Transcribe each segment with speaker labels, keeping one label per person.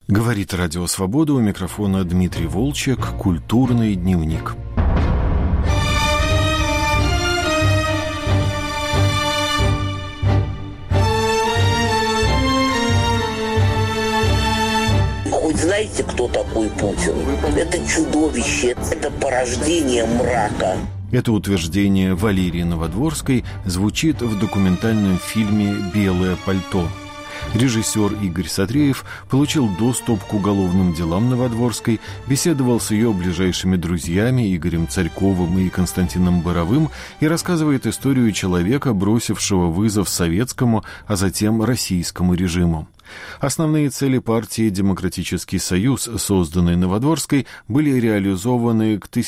Speaker 1: Говорит Радио Свобода, у микрофона Дмитрий Волчек, «Культурный дневник».
Speaker 2: Хоть знаете, кто такой Путин? Это чудовище, это порождение мрака.
Speaker 1: Это утверждение Валерии Новодворской звучит в документальном фильме «Белое пальто». Режиссер Игорь Сатреев получил доступ к уголовным делам Новодворской, беседовал с ее ближайшими друзьями Игорем Царьковым и Константином Боровым и рассказывает историю человека, бросившего вызов советскому, а затем российскому режиму. Основные цели партии «Демократический союз», созданной Новодворской, были реализованы к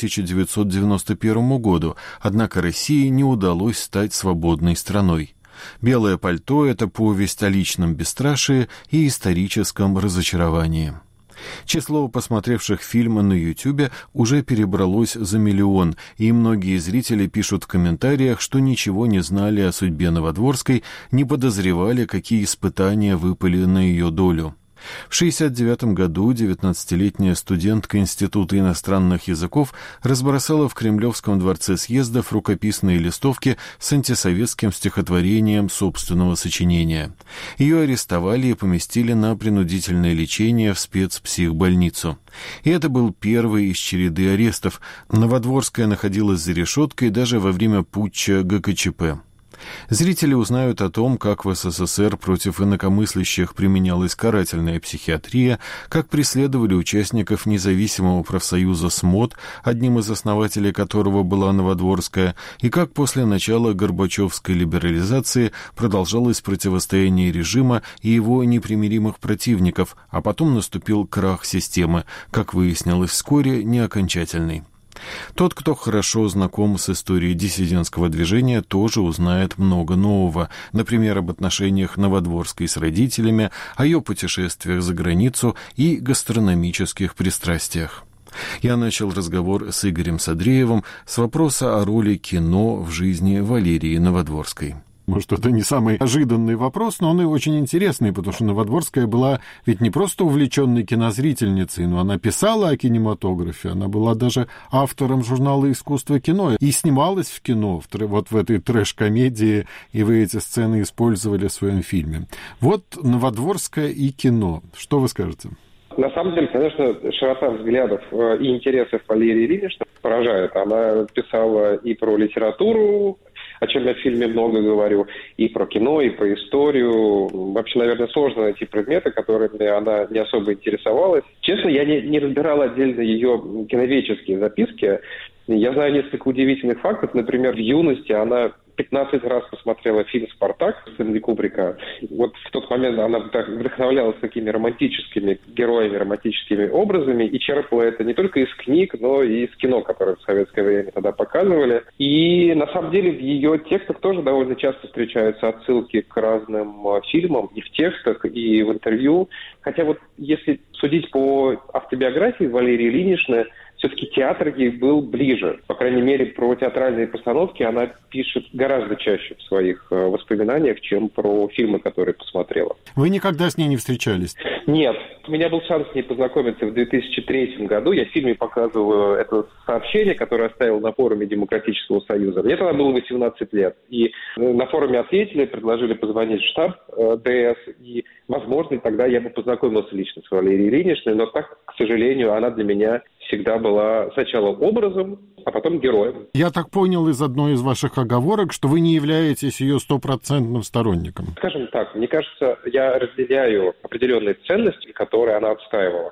Speaker 1: 1991 году, однако России не удалось стать свободной страной. «Белое пальто» — это повесть о личном бесстрашии и историческом разочаровании. Число посмотревших фильм на YouTube уже перебралось за 1 миллион, и многие зрители пишут в комментариях, что ничего не знали о судьбе Новодворской, не подозревали, какие испытания выпали на ее долю. В 1969 году 19-летняя студентка Института иностранных языков разбросала в Кремлевском дворце съездов рукописные листовки с антисоветским стихотворением собственного сочинения. Ее арестовали и поместили на принудительное лечение в спецпсихбольницу. И это был первый из череды арестов. Новодворская находилась за решеткой даже во время путча ГКЧП. Зрители узнают о том, как в СССР против инакомыслящих применялась карательная психиатрия, как преследовали участников независимого профсоюза СМОТ, одним из основателей которого была Новодворская, и как после начала горбачевской либерализации продолжалось противостояние режима и его непримиримых противников, а потом наступил крах системы, как выяснилось вскоре, не окончательный. Тот, кто хорошо знаком с историей диссидентского движения, тоже узнает много нового, например, об отношениях Новодворской с родителями, о ее путешествиях за границу и гастрономических пристрастиях. Я начал разговор с Игорем Сатреевым с вопроса о роли кино в жизни Валерии Новодворской.
Speaker 3: Может, это не самый ожиданный вопрос, но он и очень интересный, потому что Новодворская была ведь не просто увлеченной кинозрительницей, но она писала о кинематографе, она была даже автором журнала «Искусство кино» и снималась в кино, вот в этой трэш-комедии, и вы эти сцены использовали в своем фильме. Вот Новодворская и кино. Что вы скажете?
Speaker 4: На самом деле, конечно, широта взглядов и интересов Валерии Ильиничны поражает. Она писала и про литературу, о чем я в фильме много говорю, и про кино, и про историю. Вообще, наверное, сложно найти предметы, которыми она не особо интересовалась. Честно, я не разбирал отдельно ее киноведческие записки. Я знаю несколько удивительных фактов. Например, в юности она 15 раз посмотрела фильм «Спартак» Стэнли Кубрика. Вот в тот момент она вдохновлялась такими романтическими героями, романтическими образами и черпала это не только из книг, но и из кино, которое в советское время тогда показывали. И на самом деле в ее текстах тоже довольно часто встречаются отсылки к разным фильмам и в текстах, и в интервью. Хотя вот если судить по автобиографии Валерии Ильиничны, все-таки театр ей был ближе. По крайней мере, про театральные постановки она пишет гораздо чаще в своих воспоминаниях, чем про фильмы, которые посмотрела.
Speaker 3: Вы никогда с ней не встречались?
Speaker 4: Нет. У меня был шанс с ней познакомиться в 2003 году. Я в фильме показываю это сообщение, которое оставил на форуме Демократического союза. Мне тогда было 18 лет. И на форуме ответили, предложили позвонить в штаб ДС. И, возможно, тогда я бы познакомился лично с Валерией Ильиничной. Но так, к сожалению, она для меня всегда была сначала образом, а потом героем.
Speaker 3: Я так понял из одной из ваших оговорок, что вы не являетесь ее стопроцентным сторонником.
Speaker 4: Скажем так, мне кажется, я разделяю определенные ценности, которые она отстаивала.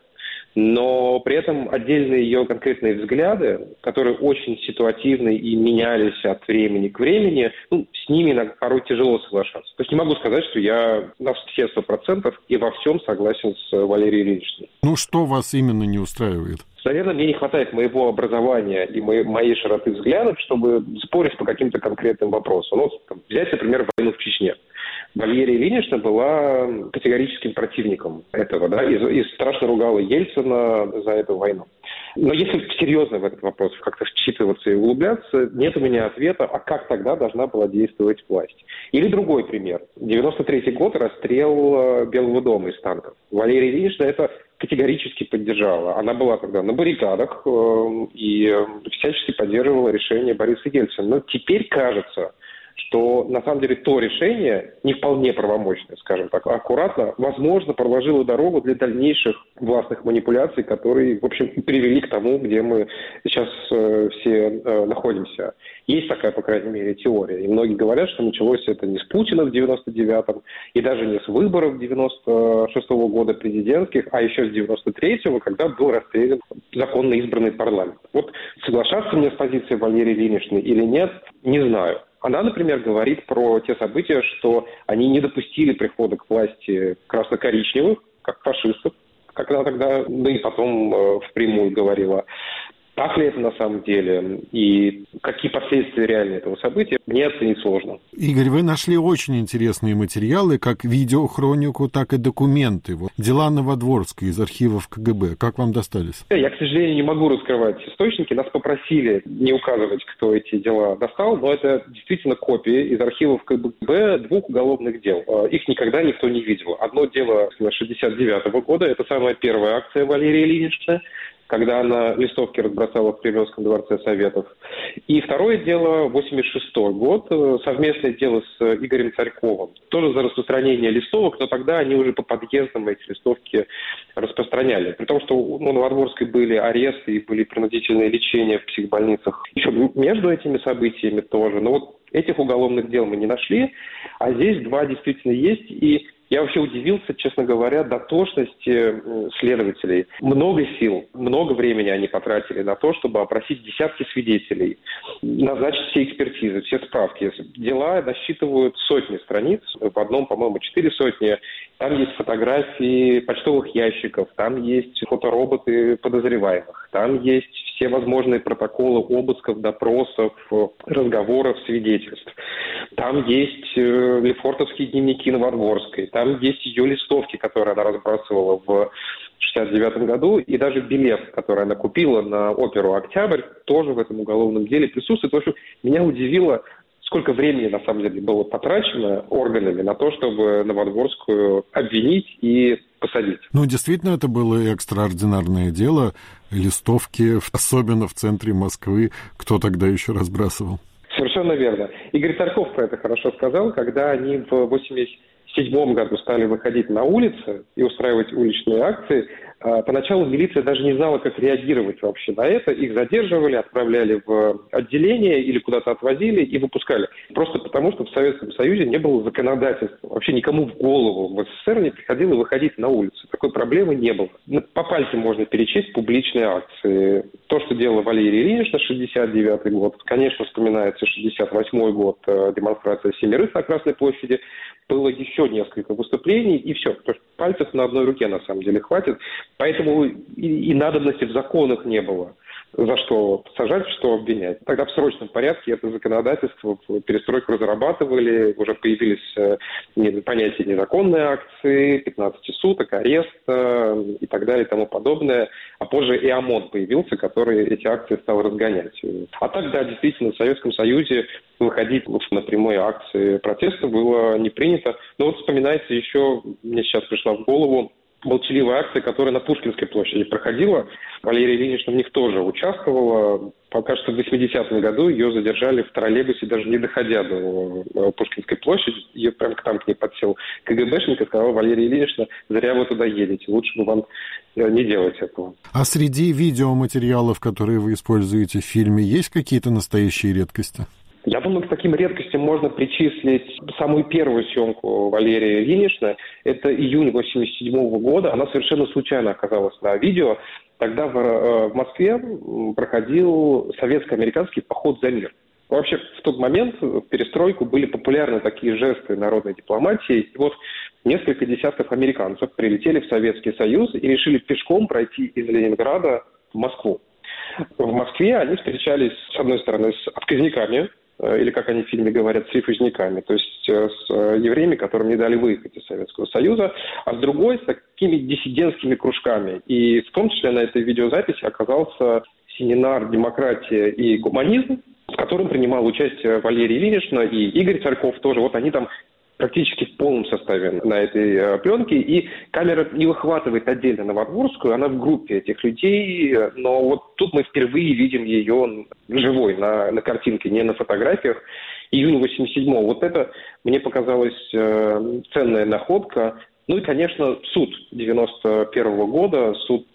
Speaker 4: Но при этом отдельные ее конкретные взгляды, которые очень ситуативны и менялись от времени к времени, с ними иногда порой тяжело соглашаться. То есть не могу сказать, что я на все 100% и во всем согласен с Валерией Ильиничной.
Speaker 3: Что вас именно не устраивает?
Speaker 4: Наверное, мне не хватает моего образования и моей широты взглядов, чтобы спорить по каким-то конкретным вопросам. Взять, например, войну в Чечне. Валерия Ильинична была категорическим противником этого, и страшно ругала Ельцина за эту войну. Но если серьезно в этот вопрос как-то вчитываться и углубляться, нет у меня ответа, а как тогда должна была действовать власть. Или другой пример. 93-й год, расстрел Белого дома из танков. Валерия Ильинична это категорически поддержала. Она была тогда на баррикадах и всячески поддерживала решение Бориса Ельцина. Но теперь кажется, что на самом деле то решение не вполне правомочное, скажем так, аккуратно, возможно, проложило дорогу для дальнейших властных манипуляций, которые, в общем, привели к тому, где мы сейчас все находимся. Есть такая, по крайней мере, теория. И многие говорят, что началось это не с Путина в 99-м, и даже не с выборов 96-го года президентских, а еще с 93-го, когда был расстрелян законно избранный парламент. Вот соглашаться мне с позицией Валерии Ильиничны или нет, не знаю. Она, например, говорит про те события, что они не допустили прихода к власти красно-коричневых, как фашистов, как она тогда, да и потом впрямую говорила. Так ли это на самом деле и какие последствия реальные этого события, мне оценить сложно.
Speaker 3: Игорь, вы нашли очень интересные материалы, как видеохронику, так и документы. Вот. Дела Новодворской из архивов КГБ. Как вам достались?
Speaker 4: Я, к сожалению, не могу раскрывать источники. Нас попросили не указывать, кто эти дела достал, но это действительно копии из архивов КГБ 2 уголовных дел. Их никогда никто не видел. Одно дело с 1969 года, это самая первая акция Валерии Ильиничны, когда она листовки разбросала в Кремлевском дворце Советов. И второе дело, 86-й год, совместное дело с Игорем Царьковым. Тоже за распространение листовок, но тогда они уже по подъездам эти листовки распространяли. При том, что у Новодворской были аресты и были принудительные лечения в психбольницах. Еще между этими событиями тоже. Но вот этих уголовных дел мы не нашли, а здесь 2 действительно есть. И я вообще удивился, честно говоря, дотошности следователей. Много сил, много времени они потратили на то, чтобы опросить десятки свидетелей, назначить все экспертизы, все справки. Дела насчитывают сотни страниц, в одном, по-моему, 4 сотни. Там есть фотографии почтовых ящиков, там есть фотороботы подозреваемых, там есть все возможные протоколы обысков, допросов, разговоров, свидетельств. Там есть лефортовские дневники Новодворской, там есть ее листовки, которые она разбрасывала в 1969 году, и даже билет, который она купила на оперу «Октябрь», тоже в этом уголовном деле присутствует. В общем, меня удивило, сколько времени, на самом деле, было потрачено органами на то, чтобы Новодворскую обвинить и посадить.
Speaker 3: Ну, действительно, это было экстраординарное дело. Листовки, особенно в центре Москвы, кто тогда еще разбрасывал?
Speaker 4: Совершенно верно. Игорь Царьков про это хорошо сказал, когда они в 1987 году стали выходить на улицы и устраивать уличные акции. Поначалу милиция даже не знала, как реагировать вообще на это. Их задерживали, отправляли в отделение или куда-то отвозили и выпускали. Просто потому, что в Советском Союзе не было законодательства. Вообще никому в голову в СССР не приходило выходить на улицу. Такой проблемы не было. По пальцам можно перечесть публичные акции. То, что делала Валерия Ильинична, 1969 год. Конечно, вспоминается 1968 год, демонстрация семерых на Красной площади. Было еще несколько выступлений, и все. То есть пальцев на одной руке, на самом деле, хватит. Поэтому и надобности в законах не было. За что сажать, что обвинять. Тогда в срочном порядке это законодательство, перестройку разрабатывали, уже появились понятия незаконной акции, 15 суток, арест и так далее и тому подобное. А позже и ОМОН появился, который эти акции стал разгонять. А так, да, действительно, в Советском Союзе выходить на прямые акции протеста было не принято. Но вот вспоминается еще, мне сейчас пришла в голову, молчаливая акция, которая на Пушкинской площади проходила. Валерия Ильинична в них тоже участвовала. Пока что в 80-м году ее задержали в троллейбусе, даже не доходя до Пушкинской площади. Ее прям там к ней подсел КГБшник и сказал: Валерия Ильинична, зря вы туда едете, лучше бы вам не делать этого.
Speaker 3: А среди видеоматериалов, которые вы используете в фильме, есть какие-то настоящие редкости?
Speaker 4: Я думаю, к таким редкостям можно причислить самую первую съемку Валерии Ильиничны. Это июнь 1987 года. Она совершенно случайно оказалась на видео. Тогда в Москве проходил советско-американский поход за мир. Вообще, в тот момент, в перестройку, были популярны такие жесты народной дипломатии. И вот несколько десятков американцев прилетели в Советский Союз и решили пешком пройти из Ленинграда в Москву. В Москве они встречались, с одной стороны, с отказниками, или, как они в фильме говорят, с рефузниками, то есть с евреями, которым не дали выехать из Советского Союза, а с другой, с такими диссидентскими кружками. И в том числе на этой видеозаписи оказался семинар «Демократия и гуманизм», в котором принимал участие Валерия Ильинична и Игорь Царьков тоже. Вот они там практически в полном составе на этой пленке, и камера не выхватывает отдельно Новодворскую, она в группе этих людей, но вот тут мы впервые видим ее живой, на картинке, не на фотографиях. Июня 87-го. Вот это мне показалась ценная находка. Ну и, конечно, суд 91-го года, суд,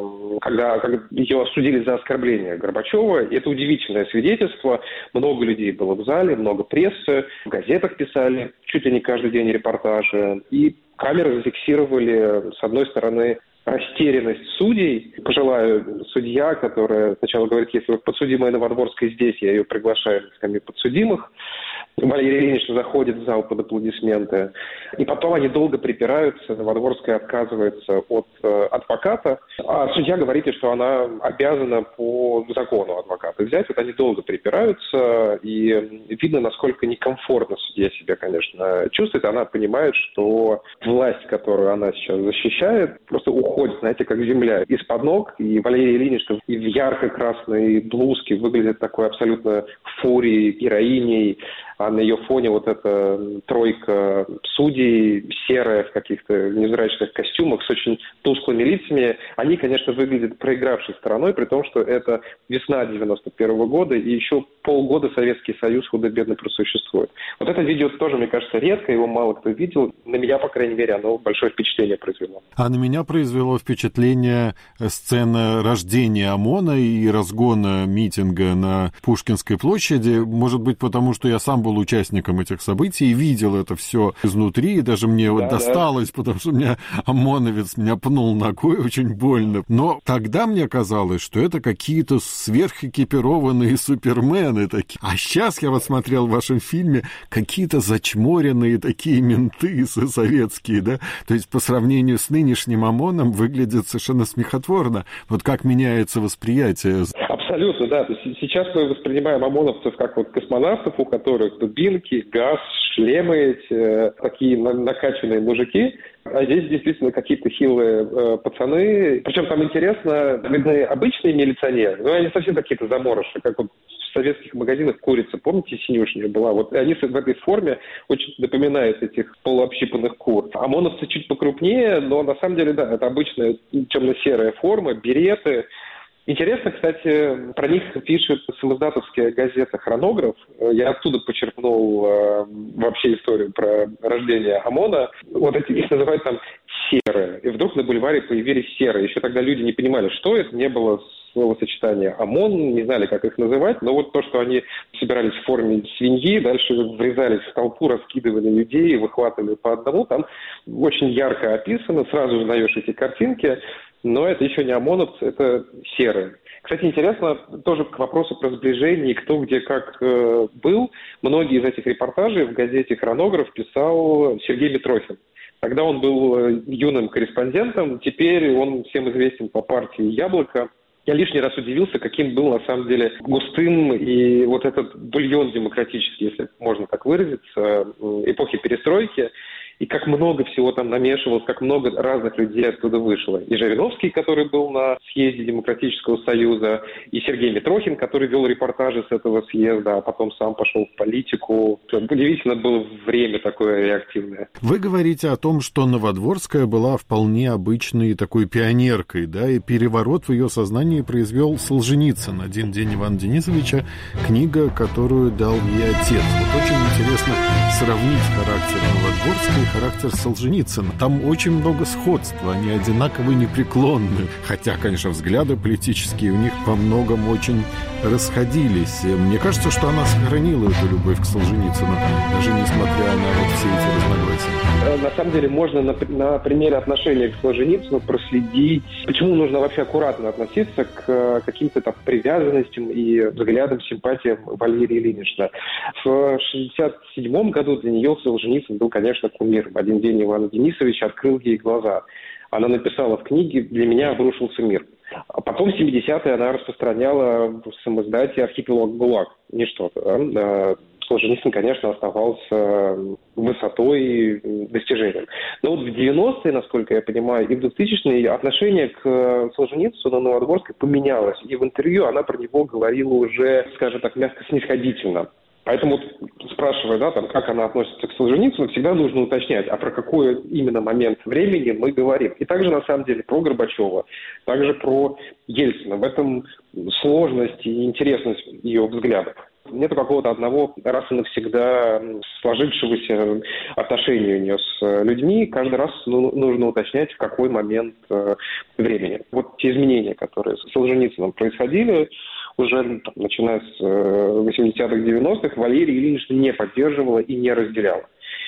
Speaker 4: когда ее осудили за оскорбление Горбачева. Это удивительное свидетельство. Много людей было в зале, много прессы, в газетах писали, чуть ли не каждый день репортажи. И камеры зафиксировали, с одной стороны, растерянность судей. Пожилая судья, которая сначала говорит, если вы подсудимая Новодворская здесь, я ее приглашаю на скамью подсудимых. Валерия Ильинична заходит в зал под аплодисменты. И потом они долго припираются, Новодворская отказывается от адвоката, а судья говорит, что она обязана по закону адвоката взять. Вот они долго припираются, и видно, насколько некомфортно судья себя, конечно, чувствует. Она понимает, что власть, которую она сейчас защищает, просто уходит, знаете, как земля из-под ног. И Валерия Ильинична в ярко-красной блузке выглядит такой абсолютно фурией, героиней. А на ее фоне вот эта тройка судей, серая в каких-то невзрачных костюмах с очень тусклыми лицами, они, конечно, выглядят проигравшей стороной, при том, что это весна 91-го года, и еще полгода Советский Союз худо-бедно просуществует. Вот это видео тоже, мне кажется, редко, его мало кто видел. На меня, по крайней мере, оно большое впечатление произвело.
Speaker 3: А на меня произвело впечатление сцена рождения ОМОНа и разгона митинга на Пушкинской площади. Может быть, потому что я сам был участником этих событий и видел это все изнутри, и даже мне досталось, потому что меня ОМОНовец меня пнул ногой очень больно. Но тогда мне казалось, что это какие-то сверхэкипированные супермены такие. А сейчас я вот смотрел в вашем фильме какие-то зачморенные такие менты советские, да? То есть по сравнению с нынешним ОМОНом выглядит совершенно смехотворно. Вот как меняется восприятие.
Speaker 4: Абсолютно, да. То есть сейчас мы воспринимаем ОМОНовцев как вот космонавтов, у которых дубинки, газ, шлемы эти, такие накачанные мужики. А здесь действительно какие-то хилые пацаны. Причем там интересно, видны обычные милиционеры, но они совсем какие-то заморыши, как вот в советских магазинах курица, помните, синюшняя была? Вот они в этой форме очень напоминают этих полуобщипанных кур. ОМОНовцы чуть покрупнее, но на самом деле, да, это обычная темно-серая форма, береты. Интересно, кстати, про них пишет самоздатовская газета «Хронограф». Я оттуда почерпнул вообще историю про рождение ОМОНа. Вот эти, их называют там серые. И вдруг на бульваре появились серые. Еще тогда люди не понимали, что это, не было словосочетания ОМОН, не знали, как их называть. Но вот то, что они собирались в форме свиньи, дальше врезались в толпу, раскидывали людей, выхватывали по одному, там очень ярко описано, сразу узнаешь эти картинки. Но это еще не ОМОНовцы, это серые. Кстати, интересно тоже к вопросу про сближение, кто где как был. Многие из этих репортажей в газете «Хронограф» писал Сергей Митрохин. Тогда он был юным корреспондентом, теперь он всем известен по партии «Яблоко». Я лишний раз удивился, каким был на самом деле густым и вот этот бульон демократический, если можно так выразиться, эпохи перестройки. И как много всего там намешивалось, как много разных людей оттуда вышло. И Жириновский, который был на съезде Демократического Союза, и Сергей Митрохин, который вел репортажи с этого съезда, а потом сам пошел в политику. Удивительно было время такое реактивное.
Speaker 3: Вы говорите о том, что Новодворская была вполне обычной такой пионеркой, да, и переворот в ее сознании произвел Солженицын. «Один день Ивана Денисовича», книга, которую дал ей отец. Вот очень интересно сравнить характер Новодворской и характер Солженицына. Там очень много сходства, они одинаково непреклонны. Хотя, конечно, взгляды политические у них во многом очень расходились. Мне кажется, что она сохранила эту любовь к Солженицыну, даже несмотря на вот все эти разногласия.
Speaker 4: На самом деле можно на примере отношения к Солженицыну проследить, почему нужно вообще аккуратно относиться к каким-то там привязанностям и взглядам, симпатиям Валерии Ильиничны. В 1967 году для нее Солженицын был, конечно, кумиром. «Один день Ивана Денисовича» открыл ей глаза. Она написала в книге «Для меня обрушился мир». А потом в 70-е она распространяла в самоиздате «Архипелаг ГУЛАГ». Не что-то, да? Солженицын, конечно, оставался высотой и достижением. Но вот в 90-е, насколько я понимаю, и в 2000-е отношение к Солженицыну на Новодворской поменялось. И в интервью она про него говорила уже, скажем так, мягко снисходительно. Поэтому, спрашивая, как она относится к Солженицыну, всегда нужно уточнять, а про какой именно момент времени мы говорим. И также, на самом деле, про Горбачева, также про Ельцина. В этом сложность и интересность ее взглядов. Нет какого-то одного раз и навсегда сложившегося отношения у нее с людьми. Каждый раз нужно уточнять, в какой момент времени. Вот те изменения, которые с Солженицыным происходили, уже начиная с 80-х, 90-х, Валерия Ильинична не поддерживала и не разделяла.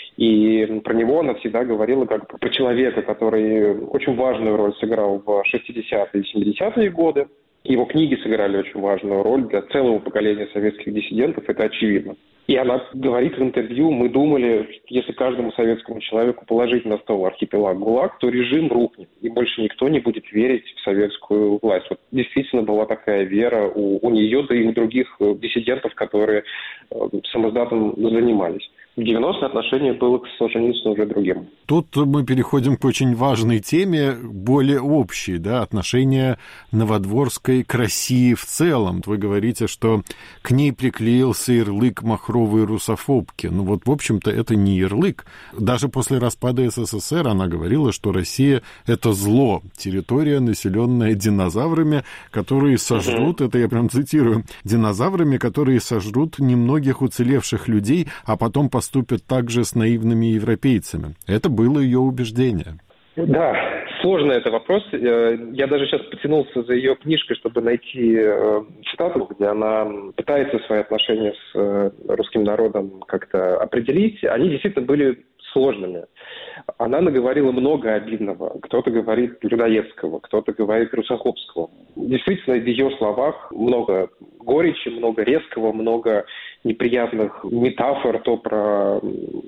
Speaker 4: И про него она всегда говорила как про человека, который очень важную роль сыграл в 60-е и 70-е годы. Его книги сыграли очень важную роль для целого поколения советских диссидентов, это очевидно. И она говорит в интервью, мы думали, если каждому советскому человеку положить на стол архипелаг ГУЛАГ, то режим рухнет, и больше никто не будет верить в советскую власть. Вот действительно была такая вера у нее, да и у других диссидентов, которые самоздатом занимались. В 90-е отношение было к Солженицыну уже другим.
Speaker 3: Тут мы переходим к очень важной теме, более общей, отношение Новодворской к России в целом. Вы говорите, что к ней приклеился ярлык махровой русофобки. В общем-то, это не ярлык. Даже после распада СССР она говорила, что Россия — это зло, территория, населенная динозаврами, которые сожрут, это я прям цитирую, динозаврами, которые сожрут немногих уцелевших людей, а потом поступят так же с наивными европейцами. Это было ее убеждение.
Speaker 4: Да, сложный это вопрос. Я даже сейчас потянулся за ее книжкой, чтобы найти цитату, где она пытается свои отношения с русским народом как-то определить. Они действительно были сложными. Она наговорила много обидного. Кто-то говорит людоедского, кто-то говорит русофобского. Действительно, в ее словах много горечи, много резкого, много неприятных метафор, то про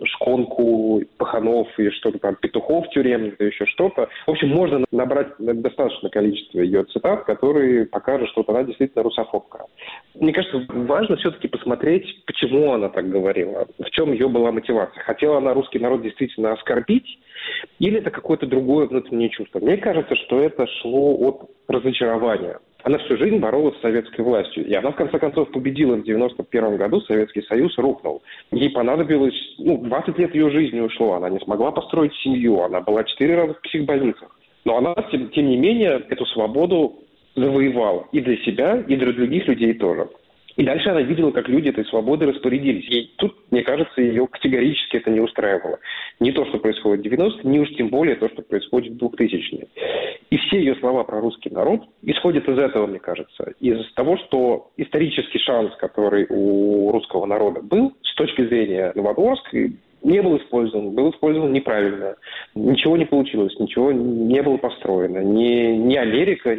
Speaker 4: шконку паханов и что-то там, петухов тюремных, и еще что-то. В общем, можно набрать достаточное количество ее цитат, которые покажут, что она действительно русофобка. Мне кажется, важно все-таки посмотреть, почему она так говорила, в чем ее была мотивация. Хотела она русский народ действительно оскорбить, или это какое-то другое внутреннее чувство? Мне кажется, что это шло от разочарования. Она всю жизнь боролась с советской властью. И она, в конце концов, победила в 91 году, Советский Союз рухнул. Ей понадобилось, 20 лет ее жизни ушло. Она не смогла построить семью. Она была 4 раза в психбольницах. Но она, тем не менее, эту свободу завоевала. И для себя, и для других людей тоже. И дальше она видела, как люди этой свободой распорядились. И тут, мне кажется, ее категорически это не устраивало. Не то, что происходит в 90-е, не уж тем более то, что происходит в 2000-е. И все ее слова про русский народ исходят из этого, мне кажется. Из того, что исторический шанс, который у русского народа был, с точки зрения Новодворской, не был использован неправильно. Ничего не получилось, ничего не было построено. Ни Америка,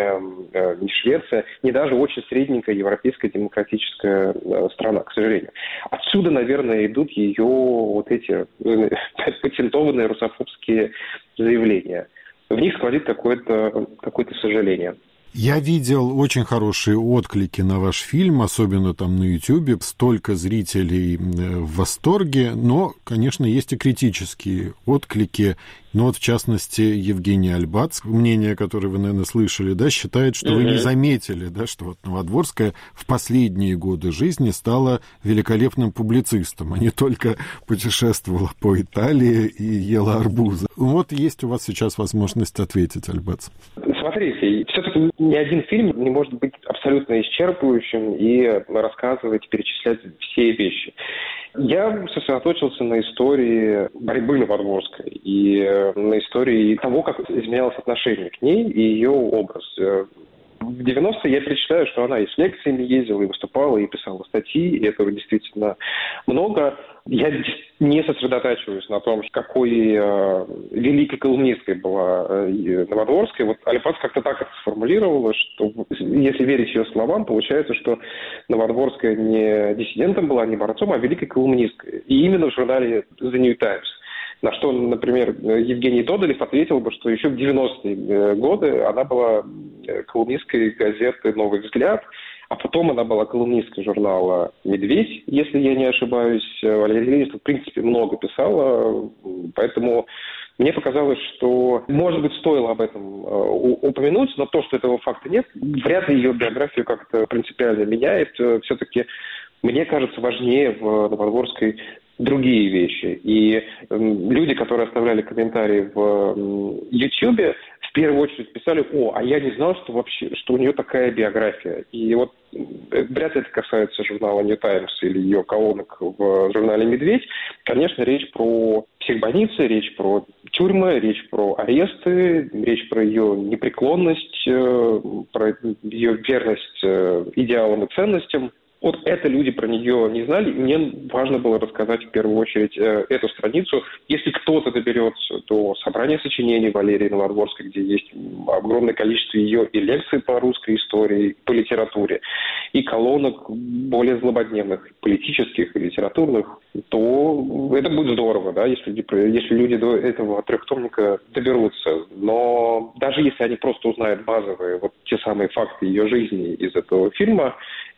Speaker 4: ни Швеция, ни даже очень средненькая европейская демократическая страна, к сожалению. Отсюда, наверное, идут ее вот эти патентованные русофобские заявления. В них сквозит какое-то сожаление.
Speaker 3: Я видел очень хорошие отклики на ваш фильм, особенно там на YouTube. Столько зрителей в восторге, но, конечно, есть и критические отклики. Ну вот, в частности, Евгений Альбац, мнение, которое вы, наверное, слышали, считает, что вы не заметили, что вот Новодворская в последние годы жизни стала великолепным публицистом, а не только путешествовала по Италии и ела арбузы. Вот есть у вас сейчас возможность ответить, Альбац.
Speaker 4: Смотрите, все-таки ни один фильм не может быть абсолютно исчерпывающим и рассказывать, перечислять все вещи. Я сосредоточился на истории борьбы Новодворской и на истории того, как изменялось отношение к ней и ее образ. В 90-е я перечисляю, что она и с лекциями ездила, и выступала, и писала статьи, и этого действительно много. Я не сосредотачиваюсь на том, какой великой колумнисткой была Новодворская. Вот Альбац как-то так это сформулировала, что, если верить ее словам, получается, что Новодворская не диссидентом была, не борцом, а великой колумнисткой. И именно в журнале The New Times. На что, например, Евгений Тодолев ответил бы, что еще в 90-е годы она была колумнисткой газеты «Новый взгляд», а потом она была колумнисткой журнала «Медведь», если я не ошибаюсь. Валерия Ильинична, в принципе, много писала, поэтому мне показалось, что, может быть, стоило об этом упомянуть, но то, что этого факта нет, вряд ли ее биографию как-то принципиально меняет. Все-таки Мне кажется, важнее в Новодворской другие вещи. И люди, которые оставляли комментарии в Ютьюбе, в первую очередь писали: а я не знал, что вообще, что у нее такая биография. И вот вряд ли это касается журнала New Times или ее колонок в журнале «Медведь». Конечно, речь про психбольницы, речь про тюрьмы, речь про аресты, речь про ее непреклонность, про ее верность идеалам и ценностям. Вот это люди про нее не знали, и мне важно было рассказать в первую очередь эту страницу. Если кто-то доберется до собрания сочинений Валерии Новодворской, где есть огромное количество ее и лекций по русской истории, по литературе, и колонок более злободневных, политических и литературных, то это будет здорово, да, если люди до этого трехтомника доберутся. Но даже если они просто узнают базовые, вот те самые факты ее жизни из этого фильма,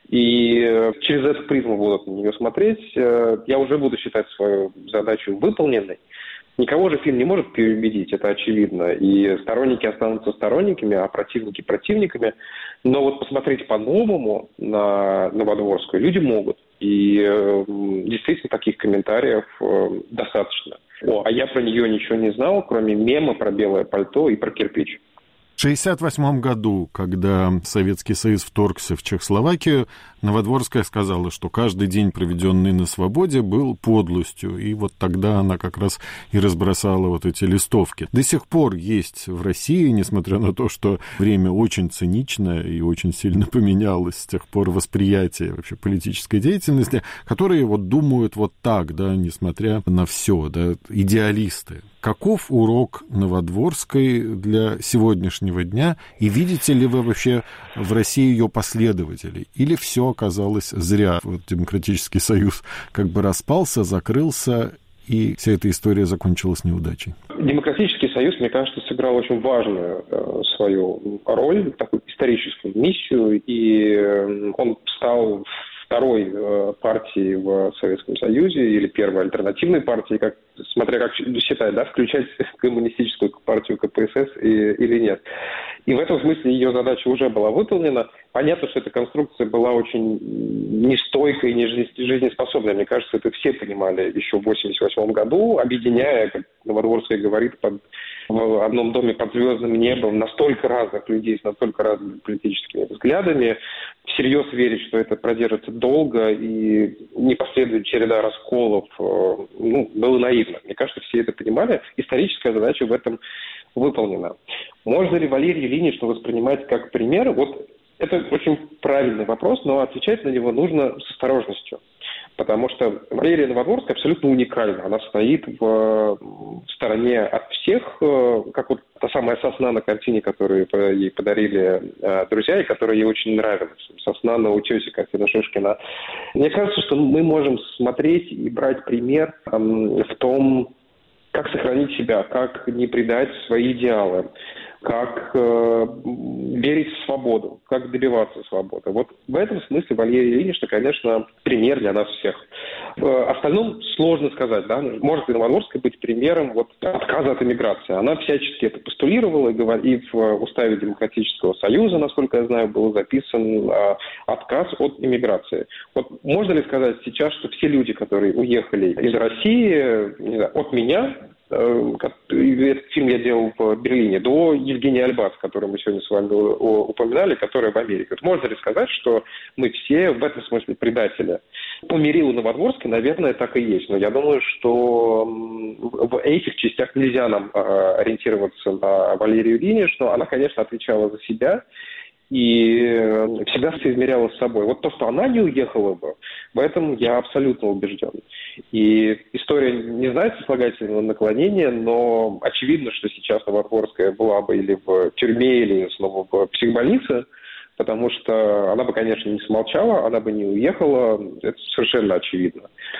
Speaker 4: и через эту призму будут на нее смотреть, я уже буду считать свою задачу выполненной. Никого же фильм не может переубедить, это очевидно. И сторонники останутся сторонниками, а противники противниками. Но вот посмотреть по-новому на Новодворскую люди могут. И действительно таких комментариев достаточно. А я про нее ничего не знал, кроме мема про белое пальто и про кирпич.
Speaker 3: В 1968 году, когда Советский Союз вторгся в Чехословакию, Новодворская сказала, что каждый день, проведенный на свободе, был подлостью. И вот тогда она как раз и разбросала вот эти листовки. До сих пор есть в России, несмотря на то, что время очень циничное и очень сильно поменялось с тех пор восприятие вообще политической деятельности, которые вот думают вот так, да, несмотря на все, да, идеалисты. Каков урок Новодворской для сегодняшнего дня? И видите ли вы вообще в России ее последователей? Или все оказалось зря? Вот Демократический Союз как бы распался, закрылся, и вся эта история закончилась неудачей.
Speaker 4: Демократический Союз, мне кажется, сыграл очень важную свою роль, такую историческую миссию, и он стал второй партии в Советском Союзе или первой альтернативной партии, смотря как считать, да, включать коммунистическую партию КПСС или нет. И в этом смысле ее задача уже была выполнена. Понятно, что эта конструкция была очень нестойкой и не жизнеспособной. Мне кажется, это все понимали еще в 1988 году, объединяя, как Новодворская говорит, в одном доме под звездным небом настолько разных людей с настолько разными политическими взглядами, всерьез верить, что это продержится долго и не последует череда расколов, было наивно. Мне кажется, все это понимали. Историческая задача в этом выполнена. Можно ли Валерию Ильиничну воспринимать как пример? Вот это очень правильный вопрос, но отвечать на него нужно с осторожностью. Потому что Валерия Новодворская абсолютно уникальна. Она стоит в стороне от всех, как вот та самая сосна на картине, которую ей подарили друзья, и которая ей очень нравилась. Сосна на утесе картина Шишкина. Мне кажется, что мы можем смотреть и брать пример в том, как сохранить себя, как не предать свои идеалы, как верить в свободу, как добиваться свободы. Вот в этом смысле Валерия Ильинична, конечно, пример для нас всех. В остальном сложно сказать, да, может ли Новодворская быть примером отказа от эмиграции. Она всячески это постулировала, и в уставе Демократического Союза, насколько я знаю, был записан отказ от эмиграции. Вот можно ли сказать сейчас, что все люди, которые уехали из России, не знаю, от меня, этот фильм я делал в Берлине, до Евгения Альбац, которую мы сегодня с вами упоминали, которая в Америке. Вот можно ли сказать, что мы все в этом смысле предатели? По мерилу Новодворской, наверное, так и есть. Но я думаю, что в этих частях нельзя нам ориентироваться на Валерию Ильиничну. Она, конечно, отвечала за себя и всегда соизмеряла с собой. Вот то, что она не уехала бы, в этом я абсолютно убежден. И история не знает сослагательного наклонения, но очевидно, что сейчас Новодворская была бы или в тюрьме, или снова в психбольнице, потому что она бы, конечно, не смолчала, она бы не уехала, это совершенно очевидно.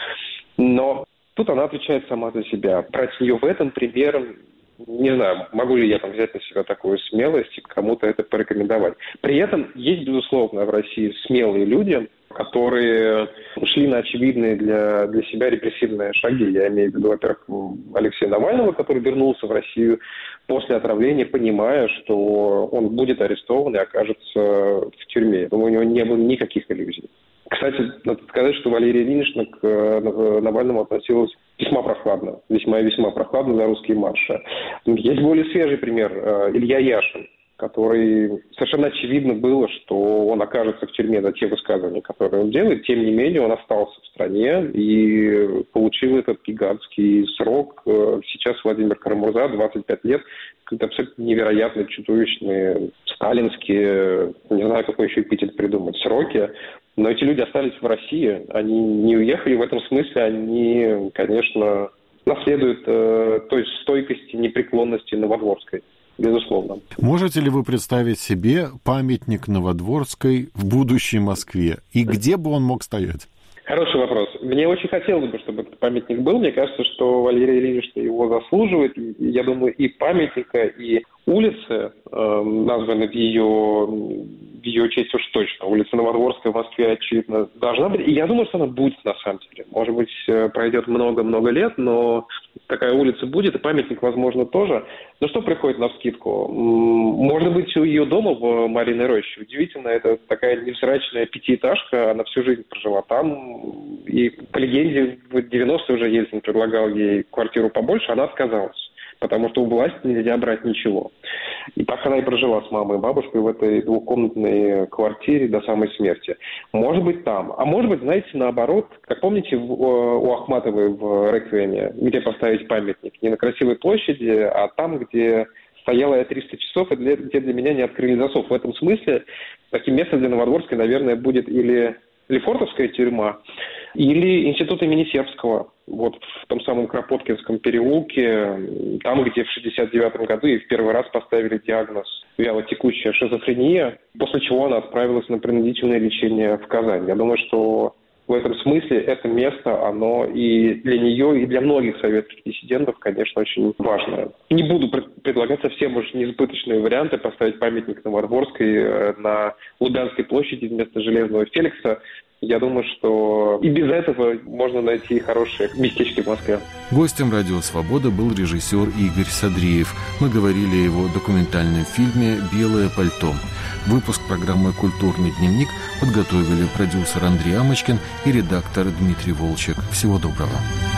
Speaker 4: Но тут она отвечает сама за себя. Брать ее в этом пример, не знаю, могу ли я взять на себя такую смелость и кому-то это порекомендовать. При этом есть, безусловно, в России смелые люди, которые ушли на очевидные для себя репрессивные шаги. Я имею в виду, во-первых, Алексея Навального, который вернулся в Россию после отравления, понимая, что он будет арестован и окажется в тюрьме. Думаю, у него не было никаких иллюзий. Кстати, надо сказать, что Валерия Ильинична к Навальному относилась весьма прохладно, весьма и весьма прохладно за русские марши. Есть более свежий пример. Илья Яшин, который совершенно очевидно было, что он окажется в тюрьме за те высказывания, которые он делает. Тем не менее, он остался в стране и получил этот гигантский срок. Сейчас Владимир Карамурза, 25 лет, какие-то абсолютно невероятные, чудовищные, сталинские, не знаю, какой еще эпитет придумать, сроки. Но эти люди остались в России, они не уехали. В этом смысле они, конечно, наследуют той стойкости, непреклонности Новодворской. Безусловно.
Speaker 3: Можете ли вы представить себе памятник Новодворской в будущей Москве? И где бы он мог стоять?
Speaker 4: Хороший вопрос. Мне очень хотелось бы, чтобы этот памятник был. Мне кажется, что Валерия Ильинична его заслуживает. Я думаю, и памятника, и улицы, названы в ее честь уж точно. Улица Новодворская в Москве, очевидно, должна быть. И я думаю, что она будет на самом деле. Может быть, пройдет много-много лет, но такая улица будет, и памятник, возможно, тоже. Но что приходит навскидку? Можно быть у ее дома в Мариной Роще. Удивительно, это такая невзрачная пятиэтажка, она всю жизнь прожила там. И по легенде, в 90-е уже Ельцин предлагал ей квартиру побольше, она отказалась. Потому что у власти нельзя брать ничего. И так она и прожила с мамой и бабушкой в этой двухкомнатной квартире до самой смерти. Может быть, там. А может быть, знаете, наоборот, как помните у Ахматовой в «Реквиеме», где поставить памятник? Не на Красивой площади, а там, где стояла я 300 часов, и где для меня не открыли засов. В этом смысле таким местом для Новодворской, наверное, будет или Лефортовская тюрьма, или институт имени Сербского, вот в том самом Кропоткинском переулке, там, где в 1969 году и в первый раз поставили диагноз вялотекущая шизофрения, после чего она отправилась на принудительное лечение в Казань. Я думаю, что в этом смысле это место, оно и для нее, и для многих советских диссидентов, конечно, очень важное. Не буду предлагать совсем уж неизбыточные варианты, поставить памятник Новодворской на Лубянской площади вместо Железного Феликса. Я думаю, что и без этого можно найти хорошие местечки в Москве.
Speaker 1: Гостем «Радио Свобода» был режиссер Игорь Садриев. Мы говорили о его документальном фильме «Белое пальто». Выпуск программы «Культурный дневник» подготовили продюсер Андрей Амочкин и редактор Дмитрий Волчек. Всего доброго.